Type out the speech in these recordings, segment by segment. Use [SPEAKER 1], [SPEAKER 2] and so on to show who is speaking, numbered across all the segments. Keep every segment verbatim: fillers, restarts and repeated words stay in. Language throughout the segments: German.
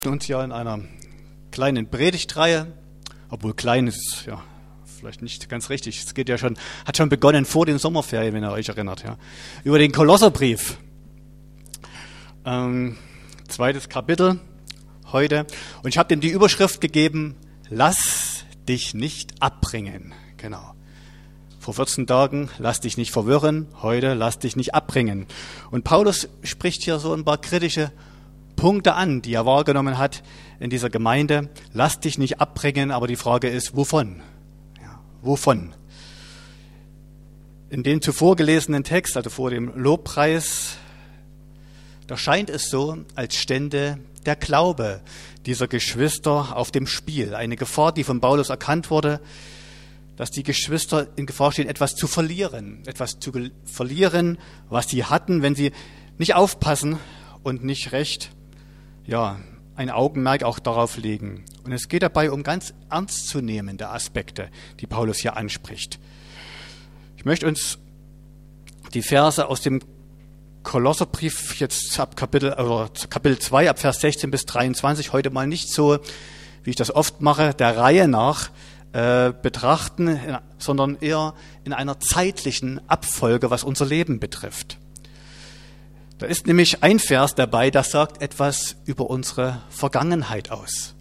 [SPEAKER 1] Uns ja in einer kleinen Predigtreihe, obwohl klein ist ja vielleicht nicht ganz richtig. Es geht ja schon, hat schon begonnen vor den Sommerferien, wenn ihr euch erinnert, ja, über den Kolosserbrief. Ähm, zweites Kapitel heute. Und ich habe dem die Überschrift gegeben: Lass dich nicht abbringen. Genau. Vor vierzehn Tagen: Lass dich nicht verwirren. Heute: Lass dich nicht abbringen. Und Paulus spricht hier so ein paar kritische Punkte an, die er wahrgenommen hat in dieser Gemeinde. Lass dich nicht abbringen, aber die Frage ist, wovon? Ja, wovon? In dem zuvor gelesenen Text, also vor dem Lobpreis, da scheint es so, als stände der Glaube dieser Geschwister auf dem Spiel. Eine Gefahr, die von Paulus erkannt wurde, dass die Geschwister in Gefahr stehen, etwas zu verlieren. Etwas zu verlieren, was sie hatten, wenn sie nicht aufpassen und nicht recht ja, ein Augenmerk auch darauf legen. Und es geht dabei um ganz ernstzunehmende Aspekte, die Paulus hier anspricht. Ich möchte uns die Verse aus dem Kolosserbrief jetzt ab Kapitel, oder Kapitel zwei, ab Vers sechzehn bis dreiundzwanzig, heute mal nicht so, wie ich das oft mache, der Reihe nach äh, betrachten, sondern eher in einer zeitlichen Abfolge, was unser Leben betrifft. Da ist nämlich ein Vers dabei, das sagt etwas über unsere Vergangenheit aus.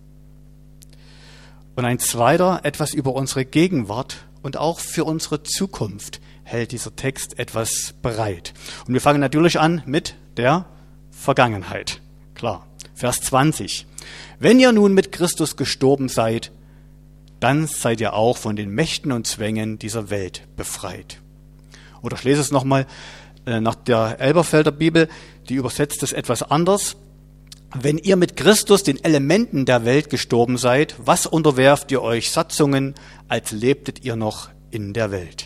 [SPEAKER 1] Und ein zweiter etwas über unsere Gegenwart und auch für unsere Zukunft hält dieser Text etwas bereit. Und wir fangen natürlich an mit der Vergangenheit. Klar, Vers zwanzig. Wenn ihr nun mit Christus gestorben seid, dann seid ihr auch von den Mächten und Zwängen dieser Welt befreit. Oder ich lese es nochmal. Nach der Elberfelder Bibel, die übersetzt es etwas anders. Wenn ihr mit Christus den Elementen der Welt gestorben seid, was unterwerft ihr euch Satzungen, als lebtet ihr noch in der Welt?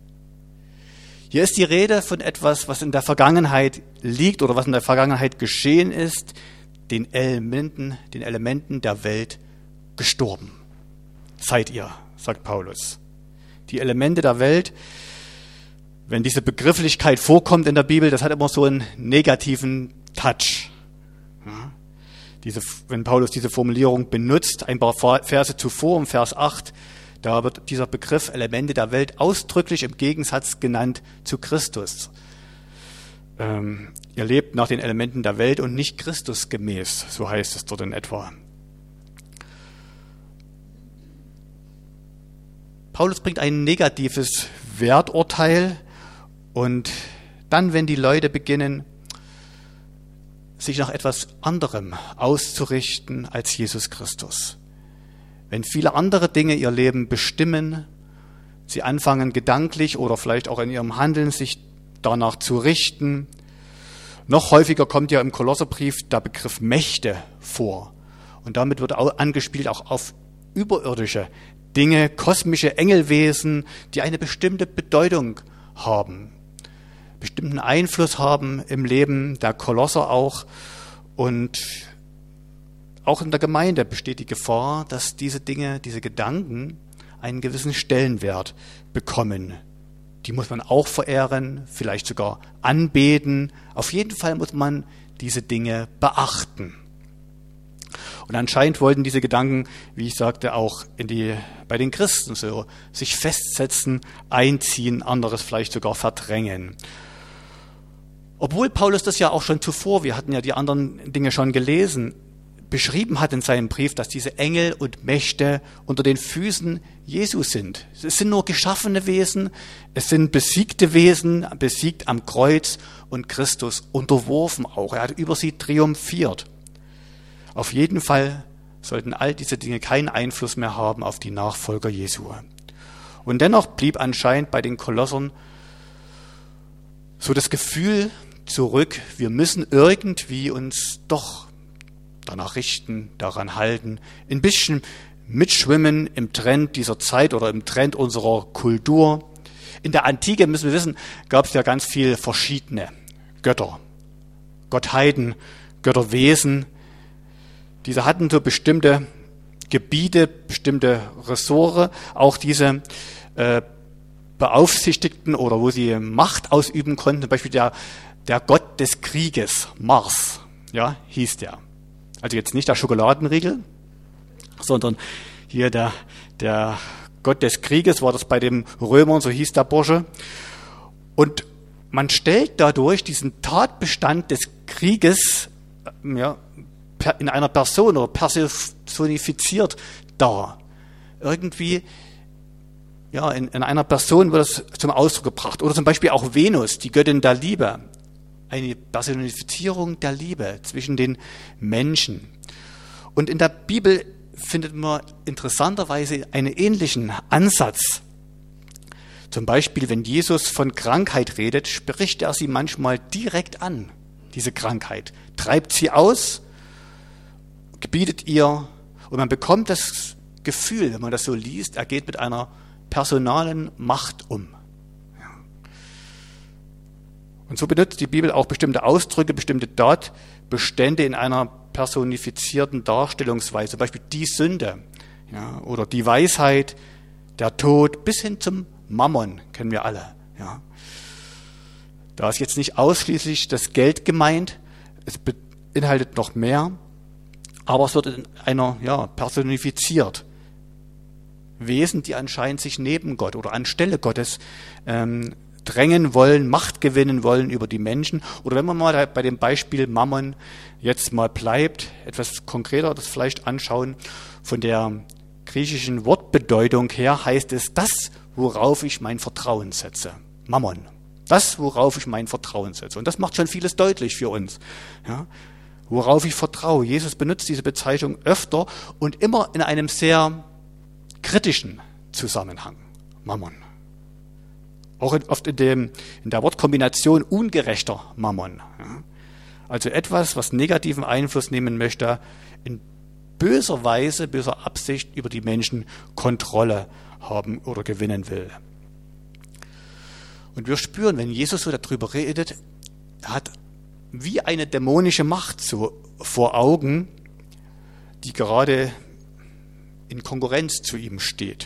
[SPEAKER 1] Hier ist die Rede von etwas, was in der Vergangenheit liegt oder was in der Vergangenheit geschehen ist, den Elementen, den Elementen der Welt gestorben. Seid ihr, sagt Paulus. Die Elemente der Welt, wenn diese Begrifflichkeit vorkommt in der Bibel, das hat immer so einen negativen Touch. Ja, diese, wenn Paulus diese Formulierung benutzt, ein paar Verse zuvor, im Vers acht, da wird dieser Begriff Elemente der Welt ausdrücklich im Gegensatz genannt zu Christus. Ähm, ihr lebt nach den Elementen der Welt und nicht Christus gemäß, so heißt es dort in etwa. Paulus bringt ein negatives Werturteil. Und dann, wenn die Leute beginnen, sich nach etwas anderem auszurichten als Jesus Christus, wenn viele andere Dinge ihr Leben bestimmen, sie anfangen gedanklich oder vielleicht auch in ihrem Handeln sich danach zu richten. Noch häufiger kommt ja im Kolosserbrief der Begriff Mächte vor. Und damit wird auch angespielt auch auf überirdische Dinge, kosmische Engelwesen, die eine bestimmte Bedeutung haben, bestimmten Einfluss haben im Leben der Kolosser auch. Und auch in der Gemeinde besteht die Gefahr, dass diese Dinge, diese Gedanken einen gewissen Stellenwert bekommen. Die muss man auch verehren, vielleicht sogar anbeten. Auf jeden Fall muss man diese Dinge beachten. Und anscheinend wollten diese Gedanken, wie ich sagte, auch in die, bei den Christen so sich festsetzen, einziehen, anderes vielleicht sogar verdrängen. Obwohl Paulus das ja auch schon zuvor, wir hatten ja die anderen Dinge schon gelesen, beschrieben hat in seinem Brief, dass diese Engel und Mächte unter den Füßen Jesu sind. Es sind nur geschaffene Wesen, es sind besiegte Wesen, besiegt am Kreuz und Christus unterworfen auch. Er hat über sie triumphiert. Auf jeden Fall sollten all diese Dinge keinen Einfluss mehr haben auf die Nachfolger Jesu. Und dennoch blieb anscheinend bei den Kolossern so das Gefühl zurück, wir müssen irgendwie uns doch danach richten, daran halten, ein bisschen mitschwimmen im Trend dieser Zeit oder im Trend unserer Kultur. In der Antike, müssen wir wissen, gab es ja ganz viele verschiedene Götter, Gottheiten, Götterwesen. Diese hatten so bestimmte Gebiete, bestimmte Ressorts, auch diese äh, beaufsichtigten oder wo sie Macht ausüben konnten, zum Beispiel der, der Gott des Krieges, Mars, ja, hieß der. Also jetzt nicht der Schokoladenriegel, sondern hier der, der Gott des Krieges, war das bei den Römern, so hieß der Bursche. Und man stellt dadurch diesen Tatbestand des Krieges ja, in einer Person oder personifiziert dar. Irgendwie ja, in, in einer Person wird es zum Ausdruck gebracht. Oder zum Beispiel auch Venus, die Göttin der Liebe. Eine Personifizierung der Liebe zwischen den Menschen. Und in der Bibel findet man interessanterweise einen ähnlichen Ansatz. Zum Beispiel, wenn Jesus von Krankheit redet, spricht er sie manchmal direkt an, diese Krankheit. Treibt sie aus, gebietet ihr, und man bekommt das Gefühl, wenn man das so liest, er geht mit einer personalen Macht um. Und so benutzt die Bibel auch bestimmte Ausdrücke, bestimmte Tatbestände in einer personifizierten Darstellungsweise, zum Beispiel die Sünde, ja, oder die Weisheit, der Tod, bis hin zum Mammon, kennen wir alle. Ja. Da ist jetzt nicht ausschließlich das Geld gemeint, es beinhaltet noch mehr, aber es wird in einer, ja, personifiziert. Wesen, die anscheinend sich neben Gott oder anstelle Gottes ähm, drängen wollen, Macht gewinnen wollen über die Menschen. Oder wenn man mal bei dem Beispiel Mammon jetzt mal bleibt, etwas konkreter das vielleicht anschauen, von der griechischen Wortbedeutung her heißt es, das, worauf ich mein Vertrauen setze. Mammon. Das, worauf ich mein Vertrauen setze. Und das macht schon vieles deutlich für uns. Ja, worauf ich vertraue. Jesus benutzt diese Bezeichnung öfter und immer in einem sehr kritischen Zusammenhang. Mammon. Auch oft in, dem, in der Wortkombination ungerechter Mammon. Ja. Also etwas, was negativen Einfluss nehmen möchte, in böser Weise, böser Absicht über die Menschen Kontrolle haben oder gewinnen will. Und wir spüren, wenn Jesus so darüber redet, er hat wie eine dämonische Macht so vor Augen, die gerade in Konkurrenz zu ihm steht.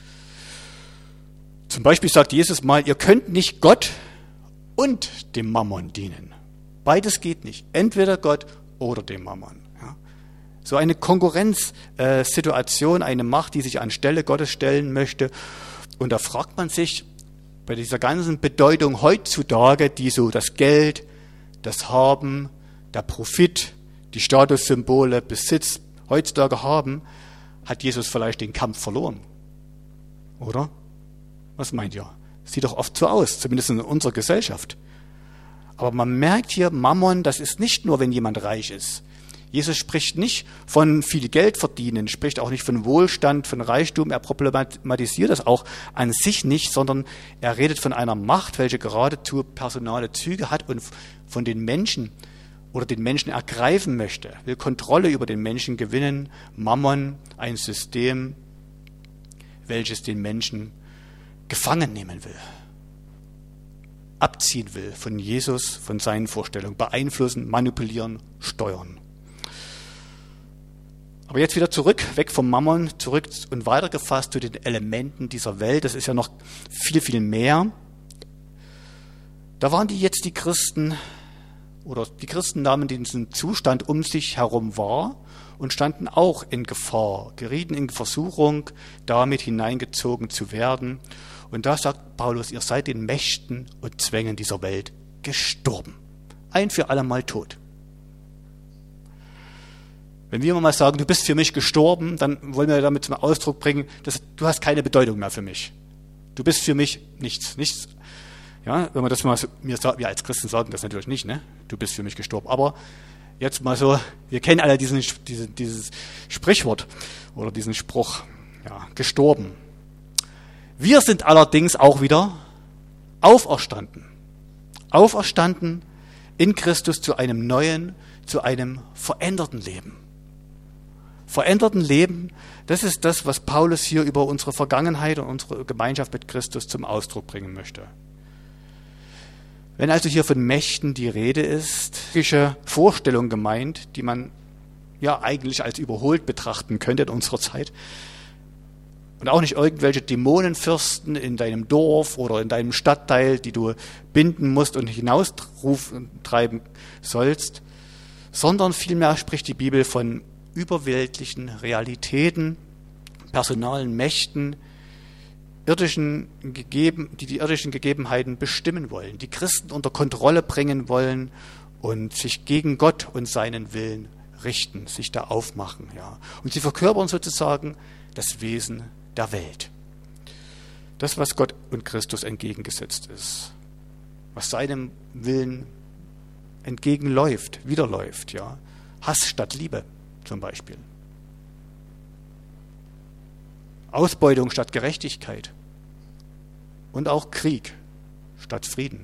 [SPEAKER 1] Zum Beispiel sagt Jesus mal, ihr könnt nicht Gott und dem Mammon dienen. Beides geht nicht. Entweder Gott oder dem Mammon. Ja. So eine Konkurrenzsituation, eine Macht, die sich anstelle Gottes stellen möchte. Und da fragt man sich, bei dieser ganzen Bedeutung heutzutage, die so das Geld, das Haben, der Profit, die Statussymbole, Besitz heutzutage haben, hat Jesus vielleicht den Kampf verloren. Oder? Was meint ihr? Sieht doch oft so aus, zumindest in unserer Gesellschaft. Aber man merkt hier, Mammon, das ist nicht nur, wenn jemand reich ist. Jesus spricht nicht von viel Geld verdienen, spricht auch nicht von Wohlstand, von Reichtum. Er problematisiert das auch an sich nicht, sondern er redet von einer Macht, welche geradezu personale Züge hat und von den Menschen oder den Menschen ergreifen möchte, will Kontrolle über den Menschen gewinnen. Mammon, ein System, welches den Menschen gefangen nehmen will, abziehen will von Jesus, von seinen Vorstellungen, beeinflussen, manipulieren, steuern. Aber jetzt wieder zurück, weg vom Mammon, zurück und weitergefasst zu den Elementen dieser Welt. Das ist ja noch viel, viel mehr. Da waren die jetzt die Christen, oder die Christen nahmen diesen Zustand um sich herum wahr und standen auch in Gefahr, gerieten in Versuchung, damit hineingezogen zu werden. Und da sagt Paulus, ihr seid den Mächten und Zwängen dieser Welt gestorben. Ein für alle Mal tot. Wenn wir mal sagen, du bist für mich gestorben, dann wollen wir damit zum Ausdruck bringen, dass du hast keine Bedeutung mehr für mich. Du bist für mich nichts. Nichts. Ja, wenn wir das mal so, wir, wir als Christen sagen das natürlich nicht, ne? Du bist für mich gestorben. Aber jetzt mal so, wir kennen alle diesen, diesen, dieses Sprichwort oder diesen Spruch, ja, gestorben. Wir sind allerdings auch wieder auferstanden. Auferstanden in Christus zu einem neuen, zu einem veränderten Leben. Veränderten Leben, das ist das, was Paulus hier über unsere Vergangenheit und unsere Gemeinschaft mit Christus zum Ausdruck bringen möchte. Wenn also hier von Mächten die Rede ist, griechische Vorstellung gemeint, die man ja eigentlich als überholt betrachten könnte in unserer Zeit, und auch nicht irgendwelche Dämonenfürsten in deinem Dorf oder in deinem Stadtteil, die du binden musst und hinaustreiben sollst, sondern vielmehr spricht die Bibel von überweltlichen Realitäten, personalen Mächten, irdischen Gegeben, die die irdischen Gegebenheiten bestimmen wollen, die Christen unter Kontrolle bringen wollen und sich gegen Gott und seinen Willen richten, sich da aufmachen. Ja. Und sie verkörpern sozusagen das Wesen der Welt. Das, was Gott und Christus entgegengesetzt ist, was seinem Willen entgegenläuft, widerläuft. Ja. Hass statt Liebe zum Beispiel. Ausbeutung statt Gerechtigkeit. Und auch Krieg statt Frieden.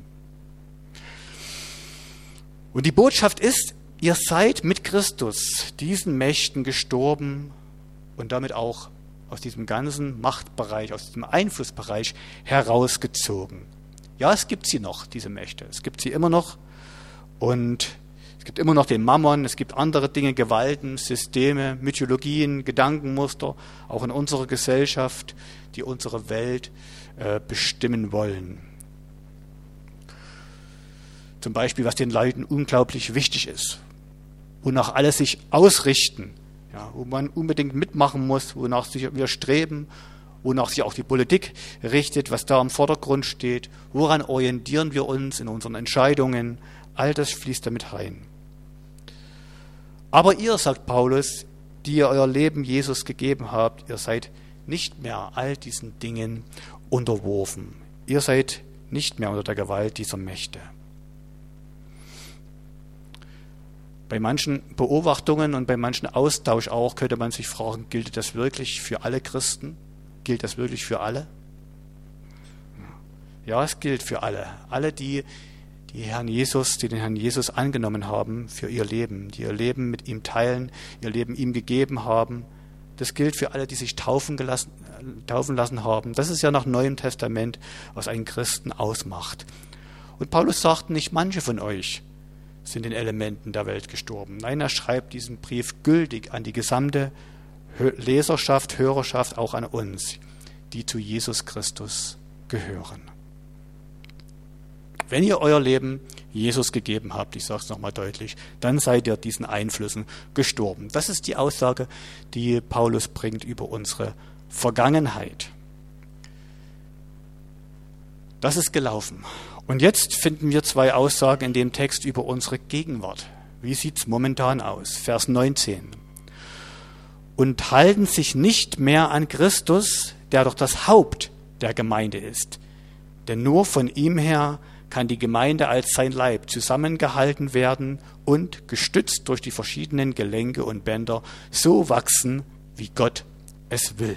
[SPEAKER 1] Und die Botschaft ist, ihr seid mit Christus diesen Mächten gestorben und damit auch aus diesem ganzen Machtbereich, aus diesem Einflussbereich herausgezogen. Ja, es gibt sie noch, diese Mächte. Es gibt sie immer noch. Und es gibt immer noch den Mammon, es gibt andere Dinge, Gewalten, Systeme, Mythologien, Gedankenmuster, auch in unserer Gesellschaft, die unsere Welt äh, bestimmen wollen. Zum Beispiel, was den Leuten unglaublich wichtig ist, wonach alle sich ausrichten, ja, wo man unbedingt mitmachen muss, wonach wir streben, wonach sich auch die Politik richtet, was da im Vordergrund steht, woran orientieren wir uns in unseren Entscheidungen, all das fließt damit rein. Aber ihr, sagt Paulus, die ihr euer Leben Jesus gegeben habt, ihr seid nicht mehr all diesen Dingen unterworfen. Ihr seid nicht mehr unter der Gewalt dieser Mächte. Bei manchen Beobachtungen und bei manchen Austausch auch könnte man sich fragen, gilt das wirklich für alle Christen? Gilt das wirklich für alle? Ja, es gilt für alle. Alle, die, die Herrn Jesus, die den Herrn Jesus angenommen haben für ihr Leben, die ihr Leben mit ihm teilen, ihr Leben ihm gegeben haben. Das gilt für alle, die sich taufen, gelassen, taufen lassen haben. Das ist ja nach Neuem Testament, was einen Christen ausmacht. Und Paulus sagt nicht, manche von euch sind den Elementen der Welt gestorben. Nein, er schreibt diesen Brief gültig an die gesamte Leserschaft, Hörerschaft, auch an uns, die zu Jesus Christus gehören. Wenn ihr euer Leben Jesus gegeben habt, ich sage es nochmal deutlich, dann seid ihr diesen Einflüssen gestorben. Das ist die Aussage, die Paulus bringt über unsere Vergangenheit. Das ist gelaufen. Und jetzt finden wir zwei Aussagen in dem Text über unsere Gegenwart. Wie sieht es momentan aus? Vers neunzehn. Und halten sich nicht mehr an Christus, der doch das Haupt der Gemeinde ist. Denn nur von ihm her kann die Gemeinde als sein Leib zusammengehalten werden und, gestützt durch die verschiedenen Gelenke und Bänder, so wachsen, wie Gott es will.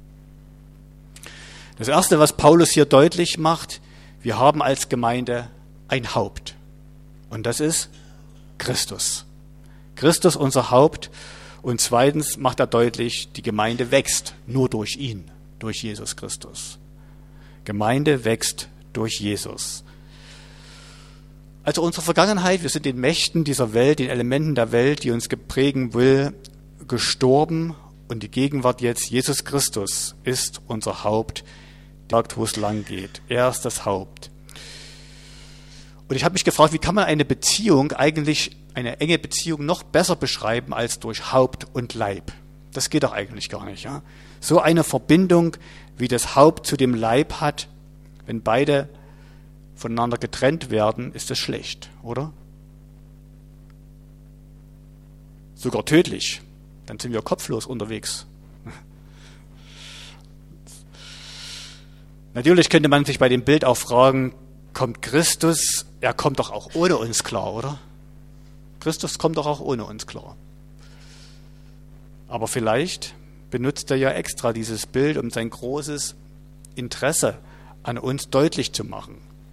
[SPEAKER 1] Das Erste, was Paulus hier deutlich macht, wir haben als Gemeinde ein Haupt. Und das ist Christus. Christus unser Haupt. Und zweitens macht er deutlich, die Gemeinde wächst nur durch ihn, durch Jesus Christus. Gemeinde wächst durch Jesus. Also unsere Vergangenheit, wir sind den Mächten dieser Welt, den Elementen der Welt, die uns geprägen will, gestorben. Und die Gegenwart jetzt, Jesus Christus, ist unser Haupt, der sagt, wo es lang geht. Er ist das Haupt. Und ich habe mich gefragt, wie kann man eine Beziehung, eigentlich eine enge Beziehung, noch besser beschreiben als durch Haupt und Leib? Das geht doch eigentlich gar nicht. Ja? So eine Verbindung, wie das Haupt zu dem Leib hat, wenn beide voneinander getrennt werden, ist das schlecht, oder? Sogar tödlich. Dann sind wir kopflos unterwegs. Natürlich könnte man sich bei dem Bild auch fragen, kommt Christus, er kommt doch auch ohne uns klar, oder? Christus kommt doch auch ohne uns klar. Aber vielleicht benutzt er ja extra dieses Bild, um sein großes Interesse an uns deutlich zu machen.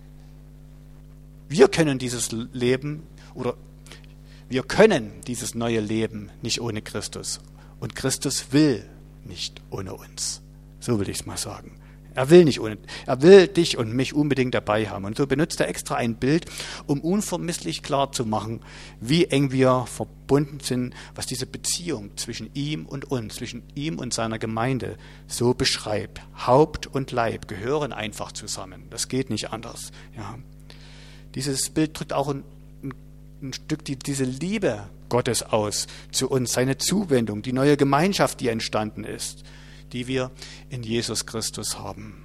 [SPEAKER 1] Wir können dieses Leben oder wir können dieses neue Leben nicht ohne Christus. Und Christus will nicht ohne uns. So will ich es mal sagen. Er will nicht ohne, er will dich und mich unbedingt dabei haben. Und so benutzt er extra ein Bild, um unvermisslich klar zu machen, wie eng wir verbunden sind, was diese Beziehung zwischen ihm und uns, zwischen ihm und seiner Gemeinde so beschreibt. Haupt und Leib gehören einfach zusammen. Das geht nicht anders. Ja. Dieses Bild drückt auch ein, ein, ein Stück die, diese Liebe Gottes aus zu uns, seine Zuwendung, die neue Gemeinschaft, die entstanden ist, die wir in Jesus Christus haben.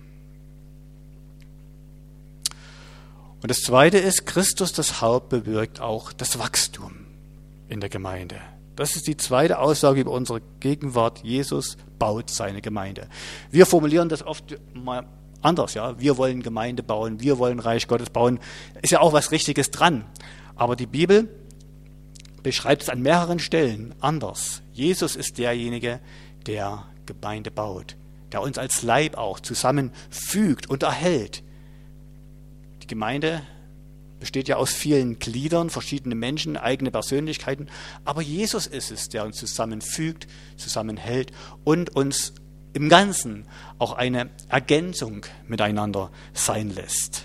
[SPEAKER 1] Und das Zweite ist, Christus, das Haupt, bewirkt auch das Wachstum in der Gemeinde. Das ist die zweite Aussage über unsere Gegenwart. Jesus baut seine Gemeinde. Wir formulieren das oft mal anders, ja. Wir wollen Gemeinde bauen, wir wollen Reich Gottes bauen. Ist ja auch was Richtiges dran. Aber die Bibel beschreibt es an mehreren Stellen anders. Jesus ist derjenige, der Gemeinde baut, der uns als Leib auch zusammenfügt und erhält. Die Gemeinde besteht ja aus vielen Gliedern, verschiedene Menschen, eigene Persönlichkeiten, aber Jesus ist es, der uns zusammenfügt, zusammenhält und uns im Ganzen auch eine Ergänzung miteinander sein lässt.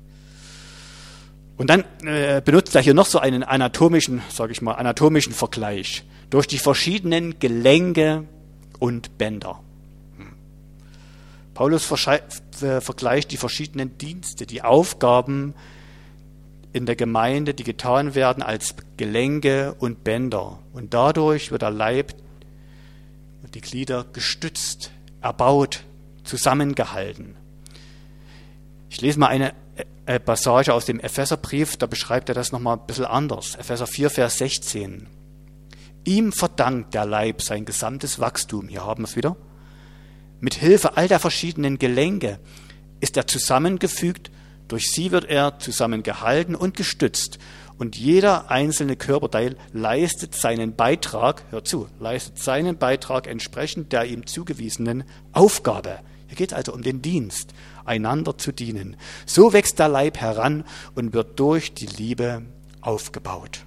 [SPEAKER 1] Und dann äh, benutzt er hier noch so einen anatomischen, sage ich mal, anatomischen Vergleich durch die verschiedenen Gelenke und Bänder. Hm. Paulus äh, vergleicht die verschiedenen Dienste, die Aufgaben in der Gemeinde, die getan werden, als Gelenke und Bänder. Und dadurch wird der Leib und die Glieder gestützt, erbaut, zusammengehalten. Ich lese mal eine Passage aus dem Epheserbrief, da beschreibt er das nochmal ein bisschen anders. Epheser vier, Vers sechzehn. Ihm verdankt der Leib sein gesamtes Wachstum. Hier haben wir es wieder. Mit Hilfe all der verschiedenen Gelenke ist er zusammengefügt. Durch sie wird er zusammengehalten und gestützt. Und jeder einzelne Körperteil leistet seinen Beitrag, hör zu, leistet seinen Beitrag entsprechend der ihm zugewiesenen Aufgabe. Hier geht es also um den Dienst, einander zu dienen. So wächst der Leib heran und wird durch die Liebe aufgebaut.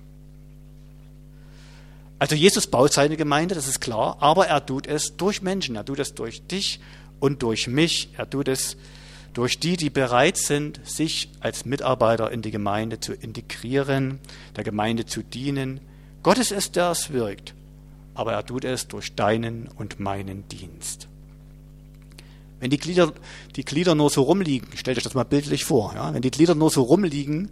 [SPEAKER 1] Also Jesus baut seine Gemeinde, das ist klar, aber er tut es durch Menschen, er tut es durch dich und durch mich, er tut es durch die, die bereit sind, sich als Mitarbeiter in die Gemeinde zu integrieren, der Gemeinde zu dienen. Gott ist es, der es wirkt, aber er tut es durch deinen und meinen Dienst. Wenn die Glieder, die Glieder nur so rumliegen, stellt euch das mal bildlich vor, ja? Wenn die Glieder nur so rumliegen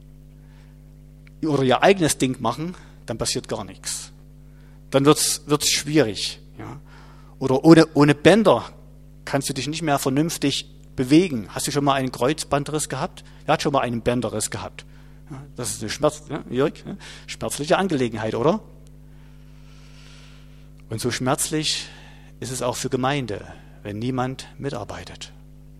[SPEAKER 1] oder ihr eigenes Ding machen, dann passiert gar nichts. Dann wird's, wird's schwierig. Ja? Oder ohne, ohne Bänder kannst du dich nicht mehr vernünftig bewegen. Hast du schon mal einen Kreuzbandriss gehabt? Wer hat schon mal einen Bänderriss gehabt? Ja, das ist eine Schmerz, ja, Jörg, ja, schmerzliche Angelegenheit, oder? Und so schmerzlich ist es auch für Gemeinde, wenn niemand mitarbeitet.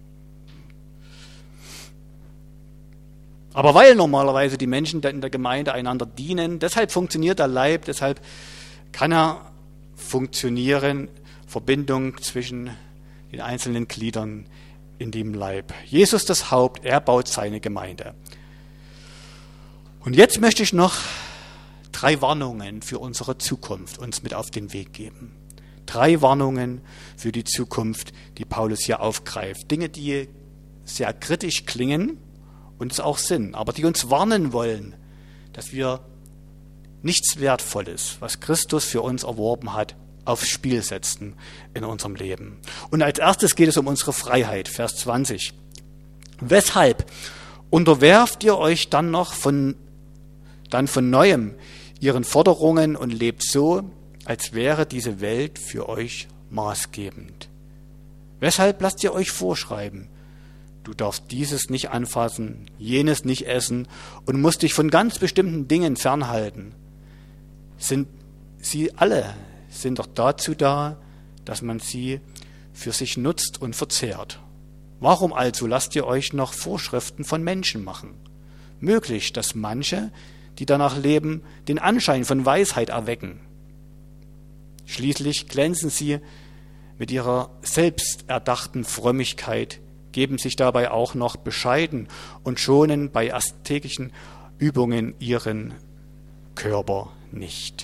[SPEAKER 1] Aber weil normalerweise die Menschen in der Gemeinde einander dienen, deshalb funktioniert der Leib, deshalb kann er funktionieren, Verbindung zwischen den einzelnen Gliedern in dem Leib. Jesus das Haupt, er baut seine Gemeinde. Und jetzt möchte ich noch drei Warnungen für unsere Zukunft uns mit auf den Weg geben. Drei Warnungen für die Zukunft, die Paulus hier aufgreift. Dinge, die sehr kritisch klingen und es auch sind, aber die uns warnen wollen, dass wir nichts Wertvolles, was Christus für uns erworben hat, aufs Spiel setzen in unserem Leben. Und als erstes geht es um unsere Freiheit, Vers zwanzig. Weshalb unterwerft ihr euch dann noch von, dann von Neuem ihren Forderungen und lebt so, als wäre diese Welt für euch maßgebend? Weshalb lasst ihr euch vorschreiben, du darfst dieses nicht anfassen, jenes nicht essen und musst dich von ganz bestimmten Dingen fernhalten? Sind sie alle sind doch dazu da, dass man sie für sich nutzt und verzehrt. Warum also lasst ihr euch noch Vorschriften von Menschen machen? Möglich, dass manche, die danach leben, den Anschein von Weisheit erwecken. Schließlich glänzen sie mit ihrer selbsterdachten Frömmigkeit, geben sich dabei auch noch bescheiden und schonen bei asketischen Übungen ihren Körper nicht.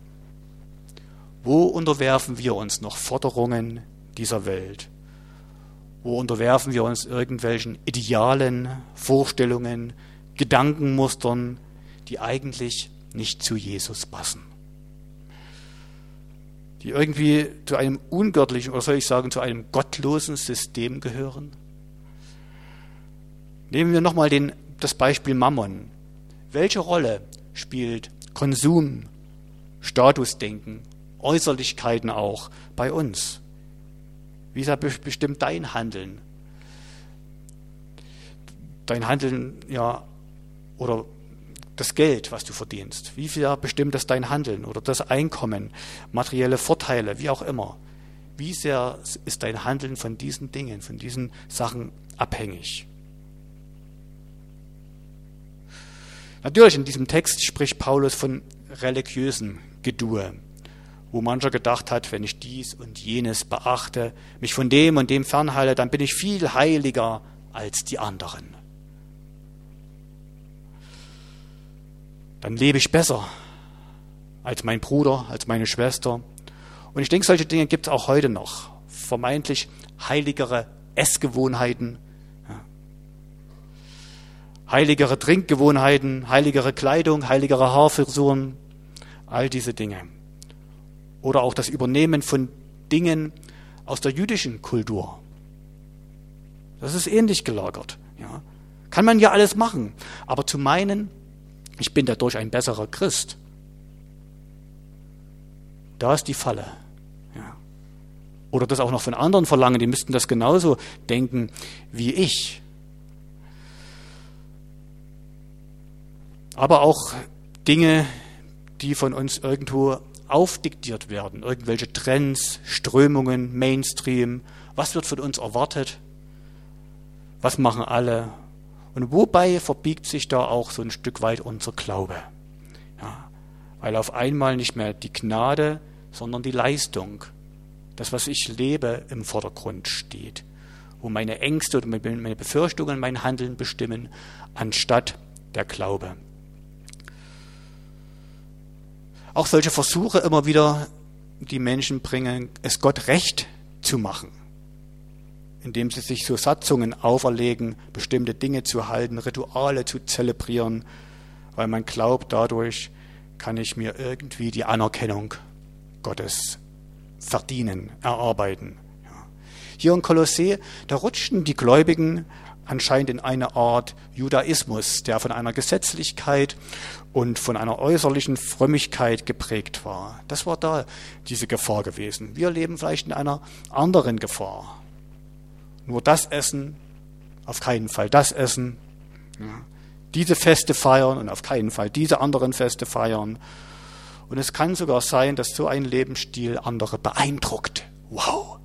[SPEAKER 1] Wo unterwerfen wir uns noch Forderungen dieser Welt? Wo unterwerfen wir uns irgendwelchen Idealen, Vorstellungen, Gedankenmustern, die eigentlich nicht zu Jesus passen? Die irgendwie zu einem ungöttlichen, oder soll ich sagen, zu einem gottlosen System gehören? Nehmen wir nochmal das Beispiel Mammon. Welche Rolle spielt Konsum, Statusdenken, Äußerlichkeiten auch bei uns. Wie sehr bestimmt dein Handeln? Dein Handeln, ja, oder das Geld, was du verdienst. Wie sehr bestimmt das dein Handeln oder das Einkommen, materielle Vorteile, wie auch immer. Wie sehr ist dein Handeln von diesen Dingen, von diesen Sachen abhängig? Natürlich, in diesem Text spricht Paulus von religiösem Gedue, wo mancher gedacht hat, wenn ich dies und jenes beachte, mich von dem und dem fernhalte, dann bin ich viel heiliger als die anderen. Dann lebe ich besser als mein Bruder, als meine Schwester. Und ich denke, solche Dinge gibt es auch heute noch. Vermeintlich heiligere Essgewohnheiten, ja. Heiligere Trinkgewohnheiten, heiligere Kleidung, heiligere Haarfrisuren, all diese Dinge. Oder auch das Übernehmen von Dingen aus der jüdischen Kultur. Das ist ähnlich gelagert. Ja. Kann man ja alles machen, aber zu meinen, ich bin dadurch ein besserer Christ, da ist die Falle. Ja. Oder das auch noch von anderen verlangen, die müssten das genauso denken wie ich. Aber auch Dinge, die von uns irgendwo aufdiktiert werden, irgendwelche Trends, Strömungen, Mainstream, was wird von uns erwartet, was machen alle und wobei verbiegt sich da auch so ein Stück weit unser Glaube. Ja, weil auf einmal nicht mehr die Gnade, sondern die Leistung, das, was ich lebe, im Vordergrund steht, wo meine Ängste oder meine Befürchtungen mein Handeln bestimmen, anstatt der Glaube. Auch solche Versuche immer wieder die Menschen bringen, es Gott recht zu machen, indem sie sich so Satzungen auferlegen, bestimmte Dinge zu halten, Rituale zu zelebrieren, weil man glaubt, dadurch kann ich mir irgendwie die Anerkennung Gottes verdienen, erarbeiten. Ja. Hier in Kolossee, da rutschten die Gläubigen anscheinend in eine Art Judaismus, der von einer Gesetzlichkeit und von einer äußerlichen Frömmigkeit geprägt war. Das war da diese Gefahr gewesen. Wir leben vielleicht in einer anderen Gefahr. Nur das Essen, auf keinen Fall das Essen. Ja. Diese Feste feiern und auf keinen Fall diese anderen Feste feiern. Und es kann sogar sein, dass so ein Lebensstil andere beeindruckt. Wow!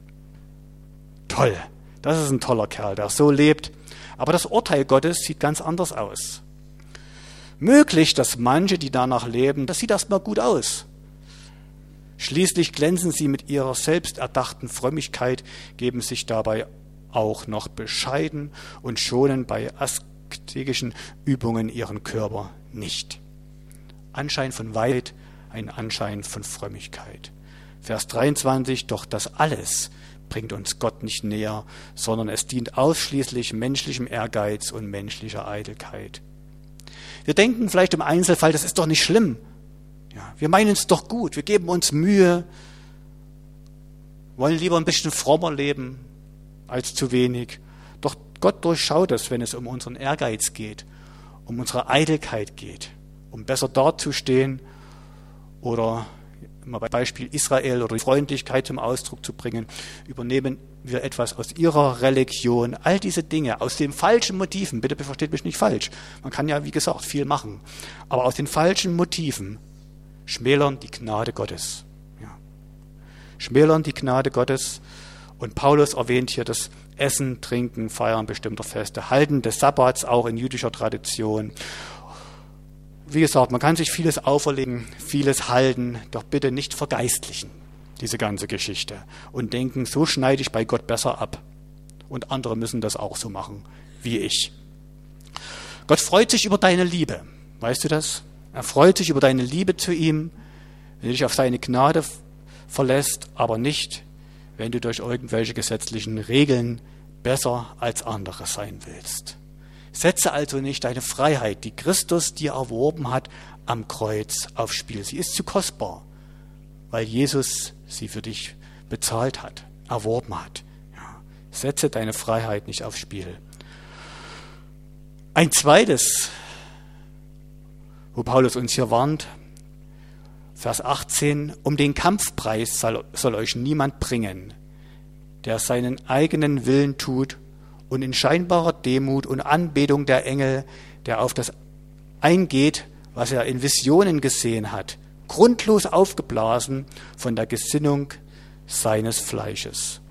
[SPEAKER 1] Toll! Das ist ein toller Kerl, der so lebt. Aber das Urteil Gottes sieht ganz anders aus. Möglich, dass manche, die danach leben, das sieht erstmal gut aus. Schließlich glänzen sie mit ihrer selbsterdachten Frömmigkeit, geben sich dabei auch noch bescheiden und schonen bei asketischen Übungen ihren Körper nicht. Anschein von Weisheit, ein Anschein von Frömmigkeit. Vers dreiundzwanzig, doch das alles bringt uns Gott nicht näher, sondern es dient ausschließlich menschlichem Ehrgeiz und menschlicher Eitelkeit. Wir denken vielleicht im Einzelfall, das ist doch nicht schlimm. Ja, wir meinen es doch gut, wir geben uns Mühe, wollen lieber ein bisschen frommer leben als zu wenig. Doch Gott durchschaut es, wenn es um unseren Ehrgeiz geht, um unsere Eitelkeit geht, um besser dazustehen oder mal bei Beispiel Israel oder die Freundlichkeit zum Ausdruck zu bringen, übernehmen wir etwas aus ihrer Religion, all diese Dinge aus den falschen Motiven, bitte versteht mich nicht falsch, man kann ja wie gesagt viel machen, aber aus den falschen Motiven schmälern die Gnade Gottes. Ja. Schmälern die Gnade Gottes und Paulus erwähnt hier das Essen, Trinken, Feiern bestimmter Feste, Halten des Sabbats auch in jüdischer Tradition. Wie gesagt, man kann sich vieles auferlegen, vieles halten, doch bitte nicht vergeistlichen, diese ganze Geschichte, und denken, so schneide ich bei Gott besser ab. Und andere müssen das auch so machen, wie ich. Gott freut sich über deine Liebe. Weißt du das? Er freut sich über deine Liebe zu ihm, wenn du dich auf seine Gnade verlässt, aber nicht, wenn du durch irgendwelche gesetzlichen Regeln besser als andere sein willst. Setze also nicht deine Freiheit, die Christus dir erworben hat, am Kreuz aufs Spiel. Sie ist zu kostbar, weil Jesus sie für dich bezahlt hat, erworben hat. Ja. Setze deine Freiheit nicht aufs Spiel. Ein zweites, wo Paulus uns hier warnt, Vers achtzehn, um den Kampfpreis soll, soll euch niemand bringen, der seinen eigenen Willen tut und in scheinbarer Demut und Anbetung der Engel, der auf das eingeht, was er in Visionen gesehen hat, grundlos aufgeblasen von der Gesinnung seines Fleisches.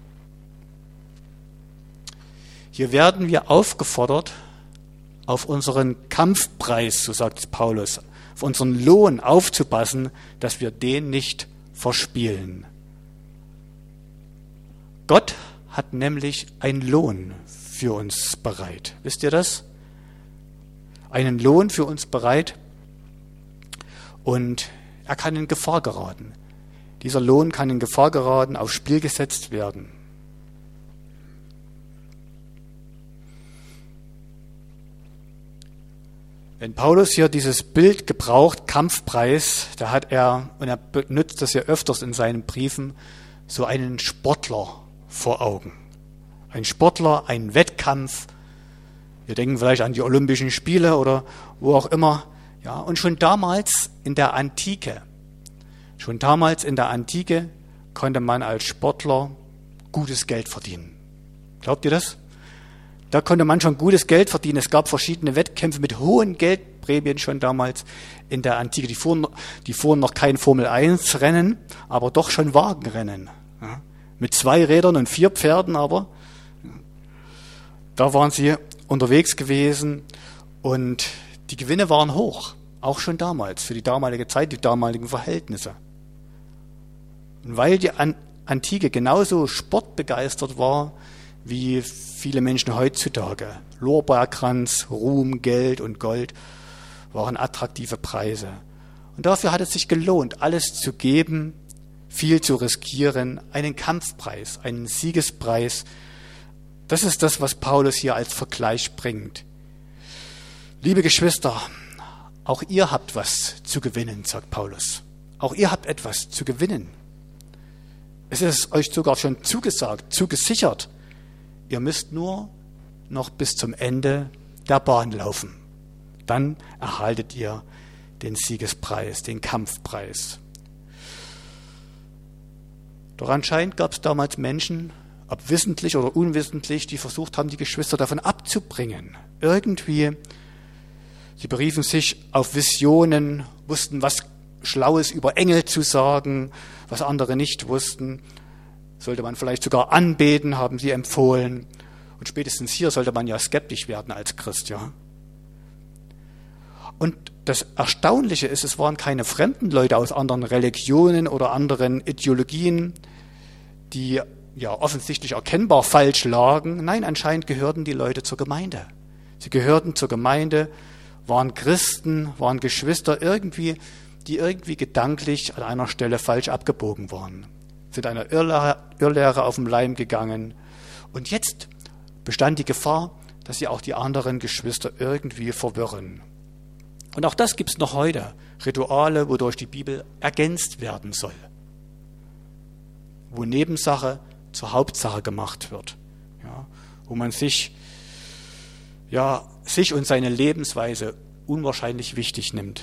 [SPEAKER 1] Hier werden wir aufgefordert, auf unseren Kampfpreis, so sagt Paulus, auf unseren Lohn aufzupassen, dass wir den nicht verspielen. Gott hat nämlich einen Lohn für uns bereit. Wisst ihr das? Einen Lohn für uns bereit und er kann in Gefahr geraten. Dieser Lohn kann in Gefahr geraten, aufs Spiel gesetzt werden. Wenn Paulus hier dieses Bild gebraucht, Kampfpreis, da hat er, und er benutzt das ja öfters in seinen Briefen, so einen Sportler vor Augen. Ein Sportler, ein Wettkampf. Wir denken vielleicht an die Olympischen Spiele oder wo auch immer. Ja, und schon damals in der Antike, schon damals in der Antike konnte man als Sportler gutes Geld verdienen. Glaubt ihr das? Da konnte man schon gutes Geld verdienen. Es gab verschiedene Wettkämpfe mit hohen Geldprämien schon damals in der Antike. Die fuhren, die fuhren noch kein Formel eins Rennen, aber doch schon Wagenrennen. Ja, mit zwei Rädern und vier Pferden, aber da waren sie unterwegs gewesen und die Gewinne waren hoch, auch schon damals, für die damalige Zeit, die damaligen Verhältnisse. Und weil die Antike genauso sportbegeistert war, wie viele Menschen heutzutage. Lorbeerkranz, Ruhm, Geld und Gold waren attraktive Preise. Und dafür hat es sich gelohnt, alles zu geben, viel zu riskieren, einen Kampfpreis, einen Siegespreis. Das ist das, was Paulus hier als Vergleich bringt. Liebe Geschwister, auch ihr habt was zu gewinnen, sagt Paulus. Auch ihr habt etwas zu gewinnen. Es ist euch sogar schon zugesagt, zugesichert. Ihr müsst nur noch bis zum Ende der Bahn laufen. Dann erhaltet ihr den Siegespreis, den Kampfpreis. Doch anscheinend gab es damals Menschen, ob wissentlich oder unwissentlich, die versucht haben, die Geschwister davon abzubringen. Irgendwie, sie beriefen sich auf Visionen, wussten, was Schlaues über Engel zu sagen, was andere nicht wussten. Sollte man vielleicht sogar anbeten, haben sie empfohlen. Und spätestens hier sollte man ja skeptisch werden als Christ, ja. Und das Erstaunliche ist, es waren keine fremden Leute aus anderen Religionen oder anderen Ideologien, die ja offensichtlich erkennbar falsch lagen. Nein, anscheinend gehörten die Leute zur Gemeinde. Sie gehörten zur Gemeinde, waren Christen, waren Geschwister irgendwie, die irgendwie gedanklich an einer Stelle falsch abgebogen waren. Sind einer Irrlehre, Irrlehre auf den Leim gegangen. Und jetzt bestand die Gefahr, dass sie auch die anderen Geschwister irgendwie verwirren. Und auch das gibt es noch heute. Rituale, wodurch die Bibel ergänzt werden soll. Wo Nebensache zur Hauptsache gemacht wird. Ja, wo man sich, ja, sich und seine Lebensweise unwahrscheinlich wichtig nimmt.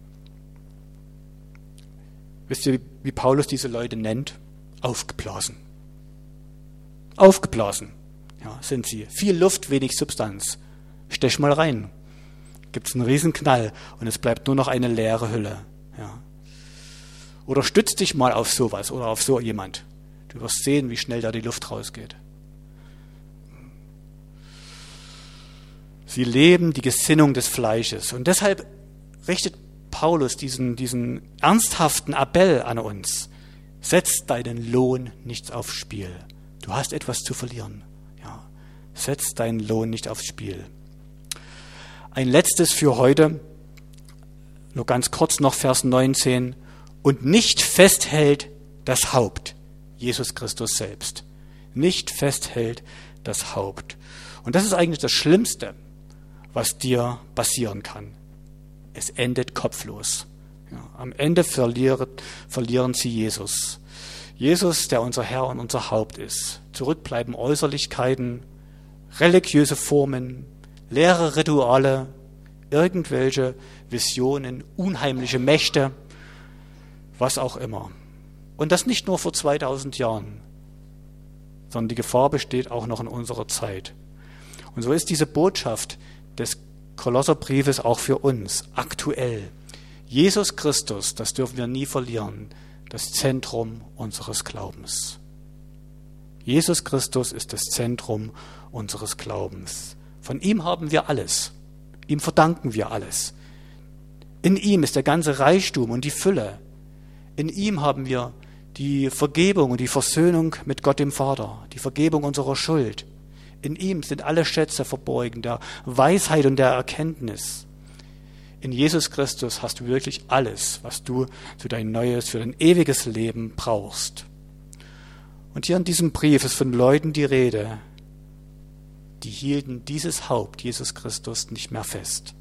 [SPEAKER 1] Wisst ihr, wie Paulus diese Leute nennt? Aufgeblasen. Aufgeblasen, ja, sind sie. Viel Luft, wenig Substanz. Stech mal rein. Gibt es einen Riesenknall und es bleibt nur noch eine leere Hülle. Ja. Oder stütz dich mal auf sowas oder auf so jemand. Du wirst sehen, wie schnell da die Luft rausgeht. Sie leben die Gesinnung des Fleisches. Und deshalb richtet Paulus diesen, diesen ernsthaften Appell an uns. Setz deinen Lohn nicht aufs Spiel. Du hast etwas zu verlieren. Ja. Setz deinen Lohn nicht aufs Spiel. Ein letztes für heute, nur ganz kurz noch Vers neunzehn. Und nicht festhält das Haupt, Jesus Christus selbst. Nicht festhält das Haupt. Und das ist eigentlich das Schlimmste, was dir passieren kann. Es endet kopflos. Ja, am Ende verlieren, verlieren sie Jesus. Jesus, der unser Herr und unser Haupt ist. Zurück bleiben Äußerlichkeiten, religiöse Formen, leere Rituale, irgendwelche Visionen, unheimliche Mächte, was auch immer. Und das nicht nur vor zweitausend Jahren, sondern die Gefahr besteht auch noch in unserer Zeit. Und so ist diese Botschaft des Kolosserbriefes auch für uns aktuell. Jesus Christus, das dürfen wir nie verlieren, das Zentrum unseres Glaubens. Jesus Christus ist das Zentrum unseres Glaubens. Von ihm haben wir alles. Ihm verdanken wir alles. In ihm ist der ganze Reichtum und die Fülle. In ihm haben wir die Vergebung und die Versöhnung mit Gott dem Vater, die Vergebung unserer Schuld. In ihm sind alle Schätze verborgen, der Weisheit und der Erkenntnis. In Jesus Christus hast du wirklich alles, was du für dein neues, für dein ewiges Leben brauchst. Und hier in diesem Brief ist von Leuten die Rede, die hielten dieses Haupt, Jesus Christus, nicht mehr fest.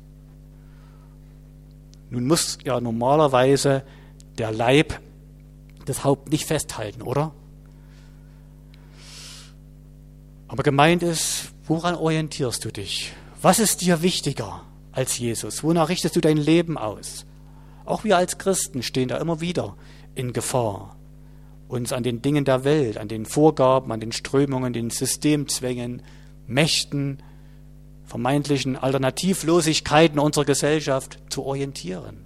[SPEAKER 1] Nun muss ja normalerweise der Leib das Haupt nicht festhalten, oder? Aber gemeint ist, woran orientierst du dich? Was ist dir wichtiger als Jesus? Wonach richtest du dein Leben aus? Auch wir als Christen stehen da immer wieder in Gefahr, uns an den Dingen der Welt, an den Vorgaben, an den Strömungen, den Systemzwängen, Mächten, vermeintlichen Alternativlosigkeiten unserer Gesellschaft zu orientieren.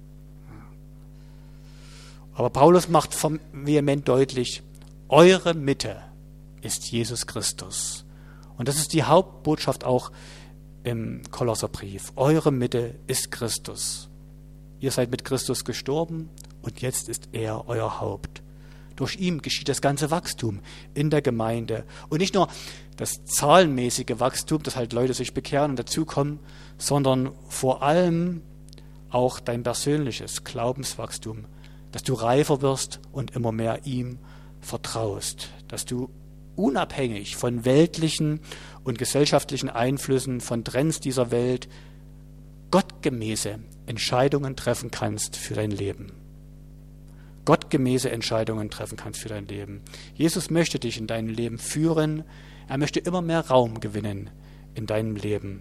[SPEAKER 1] Aber Paulus macht vehement deutlich, eure Mitte ist Jesus Christus. Und das ist die Hauptbotschaft auch im Kolosserbrief. Eure Mitte ist Christus. Ihr seid mit Christus gestorben und jetzt ist er euer Haupt. Durch ihn geschieht das ganze Wachstum in der Gemeinde. Und nicht nur das zahlenmäßige Wachstum, dass halt Leute sich bekehren und dazukommen, sondern vor allem auch dein persönliches Glaubenswachstum, dass du reifer wirst und immer mehr ihm vertraust, dass du unabhängig von weltlichen und gesellschaftlichen Einflüssen, von Trends dieser Welt, gottgemäße Entscheidungen treffen kannst für dein Leben. Gottgemäße Entscheidungen treffen kannst für dein Leben. Jesus möchte dich in deinem Leben führen. Er möchte immer mehr Raum gewinnen in deinem Leben.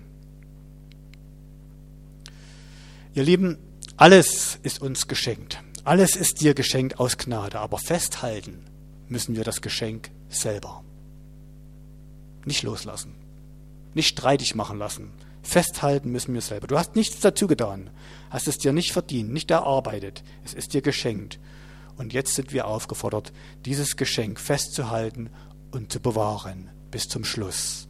[SPEAKER 1] Ihr Lieben, alles ist uns geschenkt. Alles ist dir geschenkt aus Gnade. Aber festhalten müssen wir das Geschenk selber. Nicht loslassen. Nicht streitig machen lassen. Festhalten müssen wir selber. Du hast nichts dazu getan. Hast es dir nicht verdient, nicht erarbeitet. Es ist dir geschenkt. Und jetzt sind wir aufgefordert, dieses Geschenk festzuhalten und zu bewahren bis zum Schluss.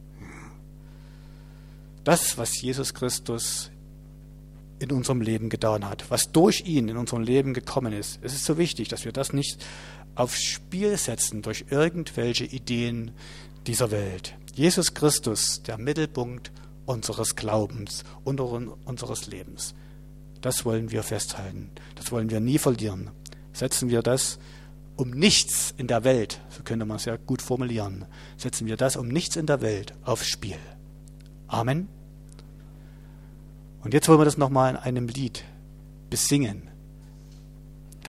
[SPEAKER 1] Das, was Jesus Christus in unserem Leben getan hat, was durch ihn in unserem Leben gekommen ist, es ist so wichtig, dass wir das nicht aufs Spiel setzen durch irgendwelche Ideen dieser Welt. Jesus Christus, der Mittelpunkt unseres Glaubens und unseres Lebens. Das wollen wir festhalten. Das wollen wir nie verlieren. Setzen wir das um nichts in der Welt, so könnte man es ja gut formulieren, setzen wir das um nichts in der Welt aufs Spiel. Amen. Und jetzt wollen wir das nochmal in einem Lied besingen.